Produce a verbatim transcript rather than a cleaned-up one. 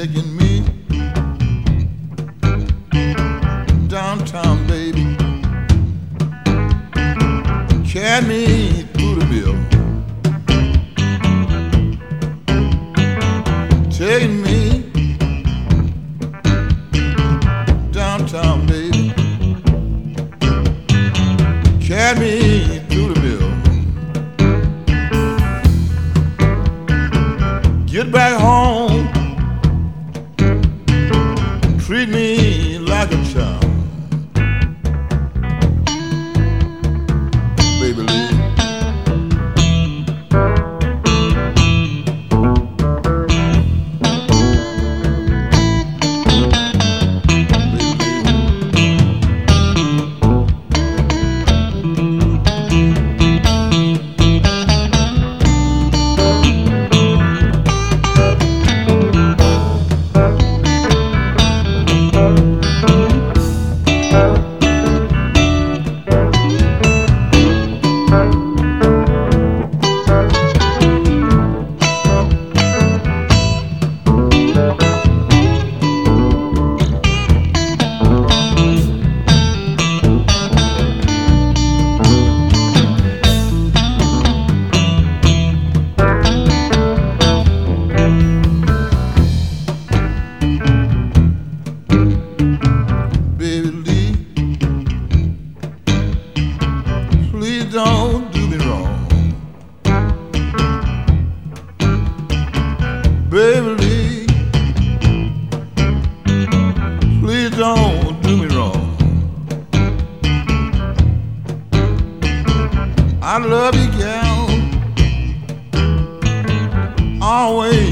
taking me downtown, baby. Carry me through the bill. Taking me downtown, baby. Carry me through the bill. Get back home, treat me like a child, baby Lee. Don't do me wrong, baby Lee. Please don't do me wrong. I love you, gal, always.